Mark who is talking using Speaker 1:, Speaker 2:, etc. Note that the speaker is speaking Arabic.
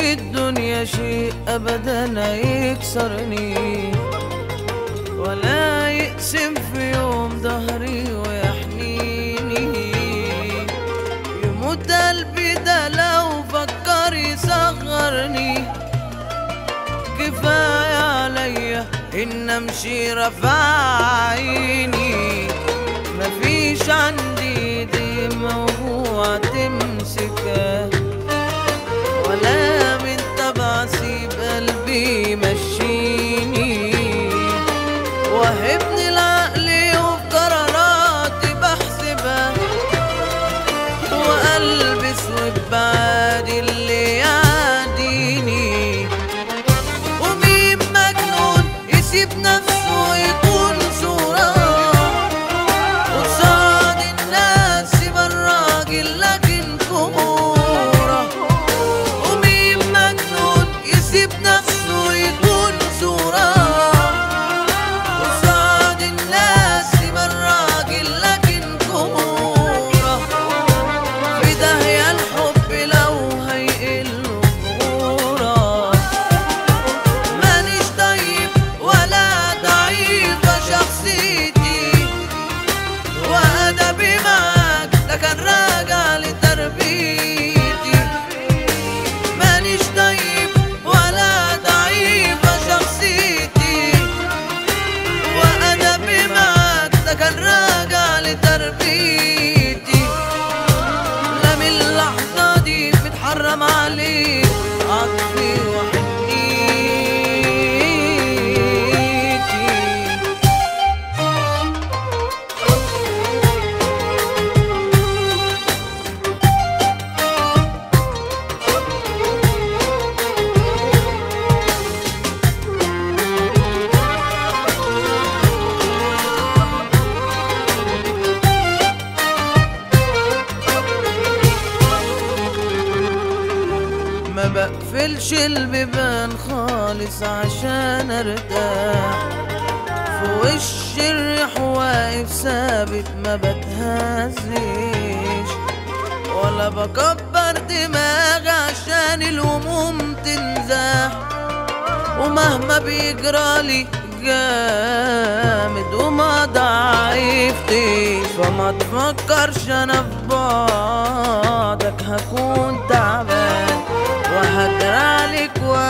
Speaker 1: في الدنيا شيء أبدا يكسرني، ولا يقسم في يوم ظهري ويحنيني. يموت قلبي ده لو فكر يصغرني، كفاية عليا إن أمشي رافع عيني. مفيش عندي دي موضوع تمسكها، ولا من تبع سيب قلبي يمشيني. وهبني العقل وفي قراراتي بحسبها، وقلبي اسود بعادي اللي يعاديني. ومين مجنون يسيب نفسه ويكون صورة قصاد الناس، يبقى الراجل لكن كورة. ومين مجنون يسيب نفسه ويكون صورة قصاد الناس، يبقى الراجل لكن كورة. في داهية الحب لو هيقل غرورة. مانيش طيب ولا ضعيفة شخصيتي، وأدبي معاك ده كان راجع لتربيتي. مانيش طيب ولا ضعيفة شخصيتي، وأدبي معاك ده كان راجع لتربيتي. لا من اللحظة دي متحرم عليك عطفي وحنيتي. ما بقفلش البيبان خالص عشان ارتاح، في وش الريح واقف ثابت ما بتهزش، ولا بكبر دماغي عشان الهموم تنزاح. ومهما بيجرالي جامد وما ضعيفتش، فما تفكرش انا في بعدك هكون تعبان وهجرالك